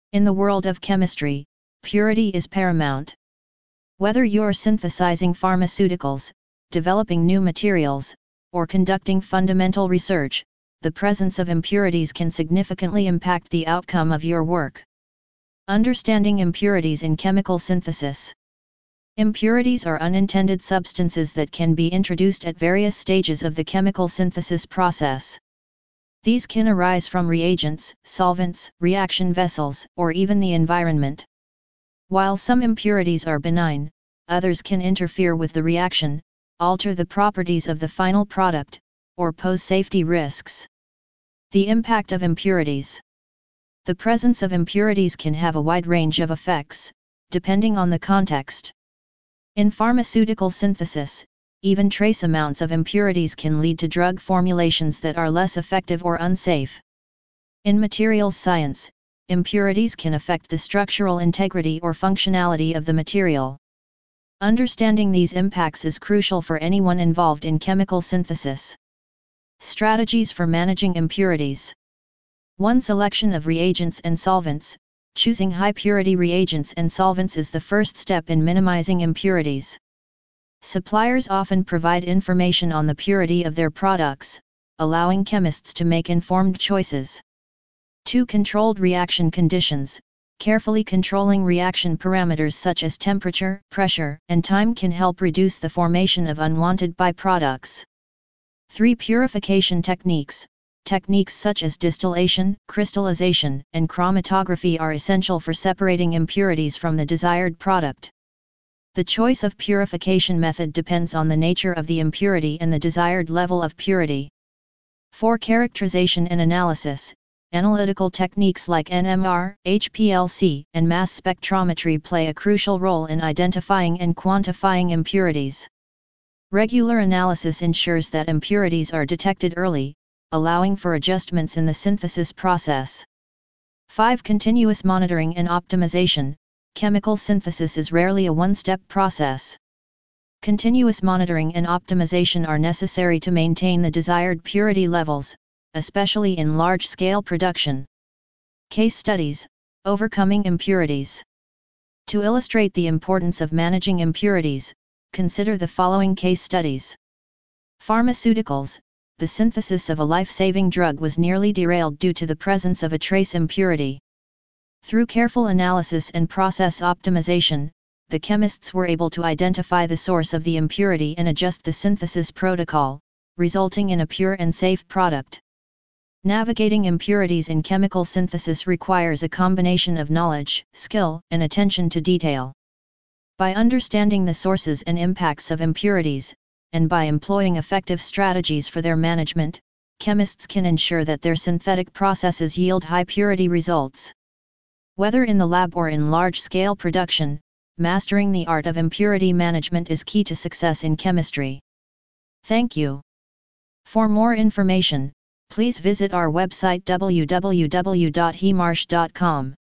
In the world of chemistry, purity is paramount. Whether you're synthesizing pharmaceuticals, developing new materials, or conducting fundamental research, the presence of impurities can significantly impact the outcome of your work. Understanding impurities in chemical synthesis. Impurities are unintended substances that can be introduced at various stages of the chemical synthesis process. These can arise from reagents, solvents, reaction vessels, or even the environment. While some impurities are benign, others can interfere with the reaction, alter the properties of the final product, or pose safety risks. The impact of impurities. The presence of impurities can have a wide range of effects, depending on the context. In pharmaceutical synthesis, even trace amounts of impurities can lead to drug formulations that are less effective or unsafe. In materials science, impurities can affect the structural integrity or functionality of the material. Understanding these impacts is crucial for anyone involved in chemical synthesis. Strategies for managing impurities. 1. Selection of reagents and solvents. Choosing high-purity reagents and solvents is the first step in minimizing impurities. Suppliers often provide information on the purity of their products, allowing chemists to make informed choices. 2. Controlled reaction conditions. Carefully controlling reaction parameters such as temperature, pressure, and time can help reduce the formation of unwanted byproducts. 3. Purification techniques. Techniques such as distillation, crystallization, and chromatography are essential for separating impurities from the desired product. The choice of purification method depends on the nature of the impurity and the desired level of purity. 4. Characterization and analysis. Analytical techniques like NMR, HPLC, and mass spectrometry play a crucial role in identifying and quantifying impurities. Regular analysis ensures that impurities are detected early, allowing for adjustments in the synthesis process. 5. Continuous monitoring and optimization. Chemical synthesis is rarely a one-step process. Continuous monitoring and optimization are necessary to maintain the desired purity levels, especially in large-scale production. Case studies: overcoming impurities. To illustrate the importance of managing impurities, consider the following case studies. Pharmaceuticals. The synthesis of a life-saving drug was nearly derailed due to the presence of a trace impurity. Through careful analysis and process optimization, the chemists were able to identify the source of the impurity and adjust the synthesis protocol, resulting in a pure and safe product. Navigating impurities in chemical synthesis requires a combination of knowledge, skill, and attention to detail. By understanding the sources and impacts of impurities, and by employing effective strategies for their management, chemists can ensure that their synthetic processes yield high-purity results. Whether in the lab or in large-scale production, mastering the art of impurity management is key to success in chemistry. Thank you. For more information, please visit our website www.hemarsh.com.